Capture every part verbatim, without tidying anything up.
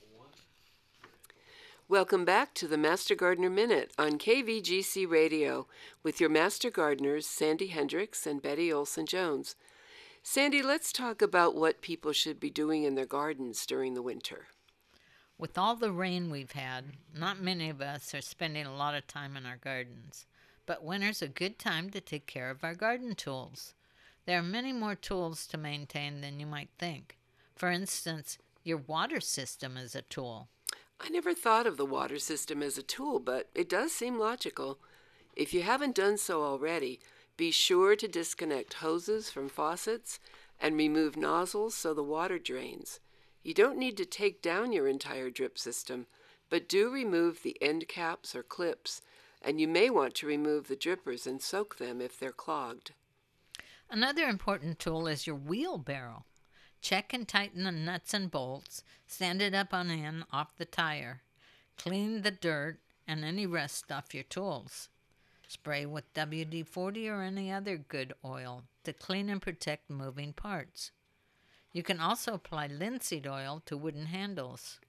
Welcome back to the Master Gardener Minute on K V G C Radio with your Master Gardeners, Sandy Hendricks and Betty Olson-Jones. Sandy, let's talk about what people should be doing in their gardens during the winter. With all the rain we've had, not many of us are spending a lot of time in our gardens. But winter's a good time to take care of our garden tools. There are many more tools to maintain than you might think. For instance, your water system is a tool. I never thought of the water system as a tool, but it does seem logical. If you haven't done so already, be sure to disconnect hoses from faucets and remove nozzles so the water drains. You don't need to take down your entire drip system, but do remove the end caps or clips, and you may want to remove the drippers and soak them if they're clogged. Another important tool is your wheelbarrow. Check and tighten the nuts and bolts, stand it up on end off the tire. Clean the dirt and any rust off your tools. Spray with W D forty or any other good oil to clean and protect moving parts. You can also apply linseed oil to wooden handles.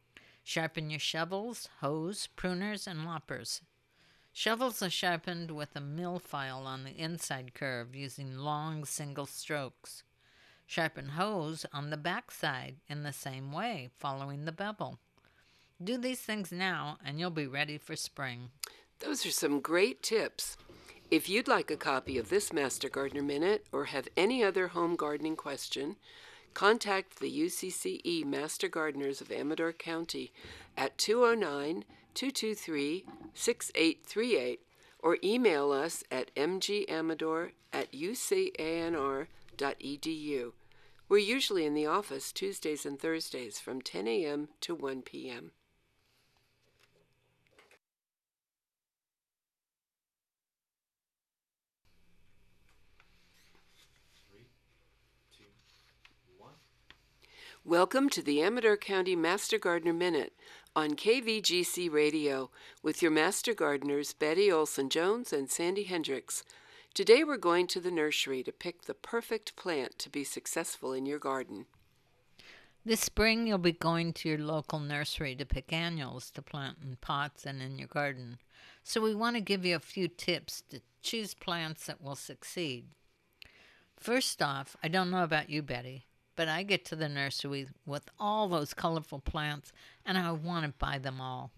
Sharpen your shovels, hoes, pruners, and loppers. Shovels are sharpened with a mill file on the inside curve using long single strokes. Sharpen hoes on the back side in the same way, following the bevel. Do these things now, and you'll be ready for spring. Those are some great tips. If you'd like a copy of this Master Gardener Minute or have any other home gardening question, contact the U C C E Master Gardeners of Amador County at two oh nine, two two three, six eight three eight or email us at m g amador at u c a n r dot e d u. We're usually in the office Tuesdays and Thursdays from ten a.m. to one p.m. Welcome to the Amador County Master Gardener Minute on K V G C Radio with your Master Gardeners Betty Olson-Jones and Sandy Hendricks. Today we're going to the nursery to pick the perfect plant to be successful in your garden. This spring you'll be going to your local nursery to pick annuals to plant in pots and in your garden. So we want to give you a few tips to choose plants that will succeed. First off, I don't know about you, Betty, but I get to the nursery with all those colorful plants, and I want to buy them all.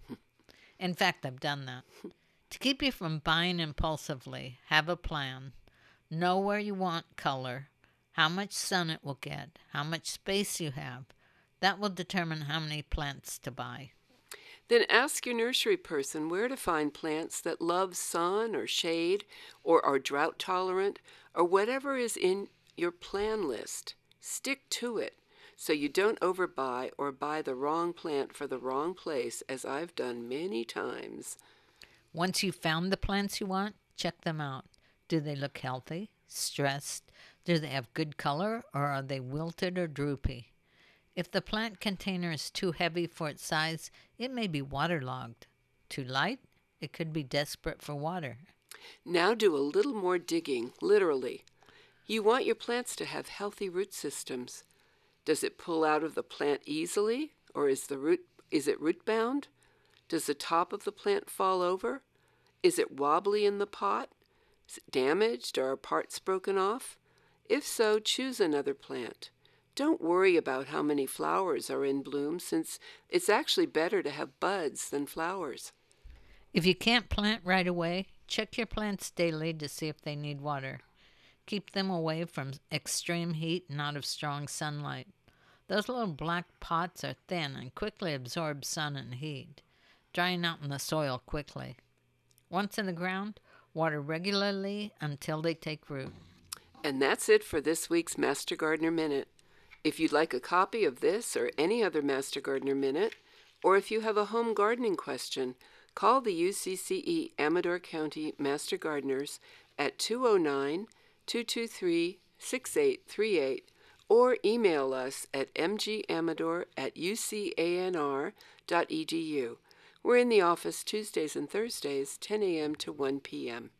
In fact, I've done that. To keep you from buying impulsively, have a plan. Know where you want color, how much sun it will get, how much space you have. That will determine how many plants to buy. Then ask your nursery person where to find plants that love sun or shade or are drought tolerant or whatever is in your plan list. Stick to it so you don't overbuy or buy the wrong plant for the wrong place, as I've done many times. Once you've found the plants you want, check them out. Do they look healthy, stressed? Do they have good color, or are they wilted or droopy? If the plant container is too heavy for its size, it may be waterlogged. Too light? It could be desperate for water. Now do a little more digging, literally. You want your plants to have healthy root systems. Does it pull out of the plant easily, or is the root is it root bound? Does the top of the plant fall over? Is it wobbly in the pot? Is it damaged or are parts broken off? If so, choose another plant. Don't worry about how many flowers are in bloom, since it's actually better to have buds than flowers. If you can't plant right away, check your plants daily to see if they need water. Keep them away from extreme heat and out of strong sunlight. Those little black pots are thin and quickly absorb sun and heat, drying out in the soil quickly. Once in the ground, water regularly until they take root. And that's it for this week's Master Gardener Minute. If you'd like a copy of this or any other Master Gardener Minute, or if you have a home gardening question, call the U C C E Amador County Master Gardeners at two oh nine, two two three, six eight three eight or email us at m g amador at u c a n r dot e d u. We're in the office Tuesdays and Thursdays, ten a.m. to one p.m.